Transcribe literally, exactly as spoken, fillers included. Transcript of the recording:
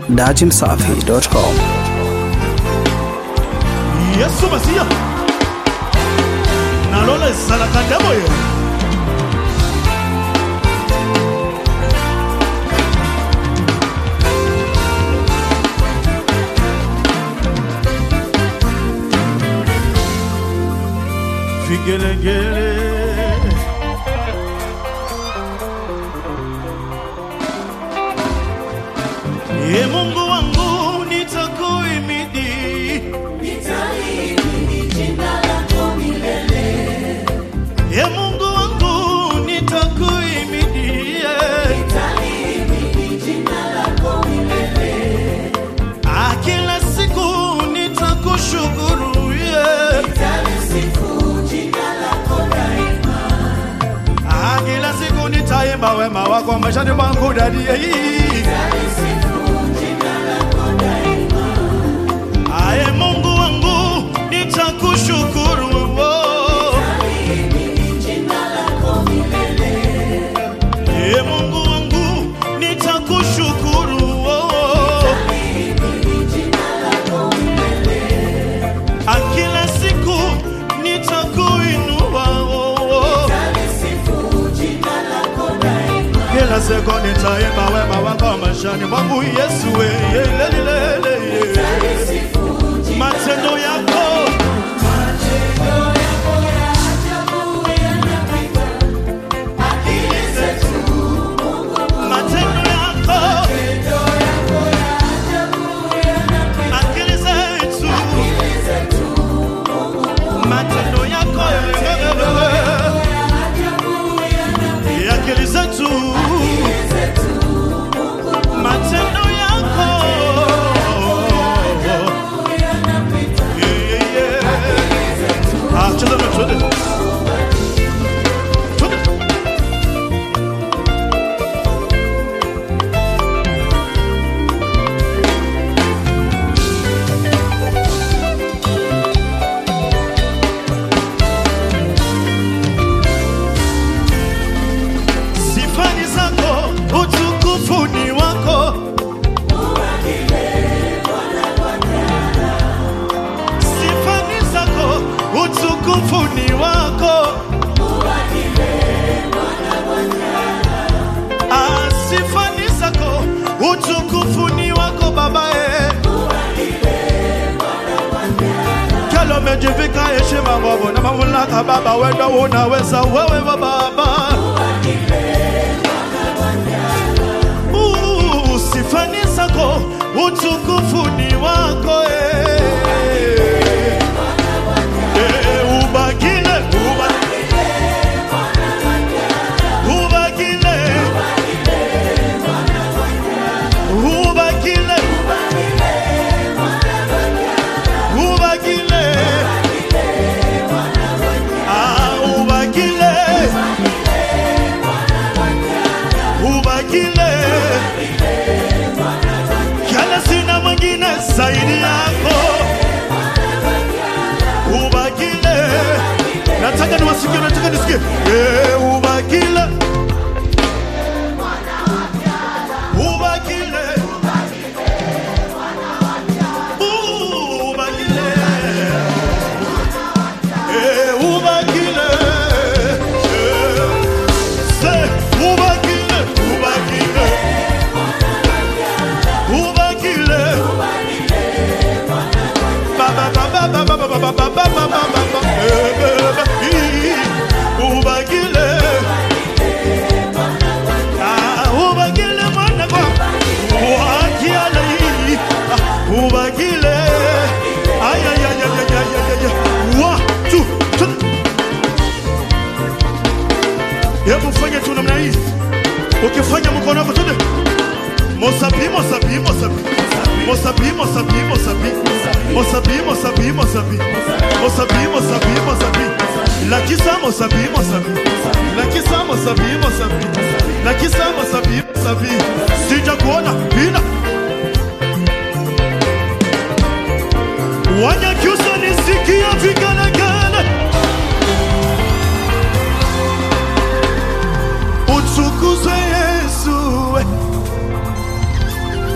datimsafi dot com. Yesu Masia nalola salakanda moyo Figelegele Ye Mungu wangu nitakuhimidi, nitakuhimidi jina lako milele. Ye Mungu wangu nitakuhimidi, nitakuhimidi jina lako milele. Ah, kila siku nitakushukuru, nitakusifu jina lako daima. Ah, kila siku nitaimba wema wako maishani mwangu dadi. Aye Mungu wangu nitakushukuru, nitakuhimidi jina lako milele. Ye Mungu wangu nitakushukuru, nitakuhimidi jina lako milele. Kila siku nitakuinua, nitakusifu jina lako daima. kila siku nitaimba wema wako maishani mwangu Yesu we. Matendo yako utukufuni wako, ah, sifani zako utukufuni wako babae, kalo mejivika heshima baba na mamlaka baba, wewe unaweza wewe baba, uh, sifani zako utukufuni wako eh. Zaidi yako ubakile, nataka niwasikie, nataka nisikie eh, ubakile, ubakile, ubakile, eh, ubakile, say ubakile, ubakile, ubakile. Ubagile, ah, ubagile mwana kwa wakiale, ubagile, ay ay ay ay ay ay ay, wa tu tu, hebu fanya tu namna hii, ukifanya mkono wako tuende, mosabi mosabi mosabi mosabi mosabi mosabi mosabi mosabi mosabi mosabi mosabi mosabi la kisa mosabi mosabi la kisa mosabi mosabi la kisa mosabi mosabi sija kuona bila wanya kiusa nisikia vigalagala utukuzwe Yesu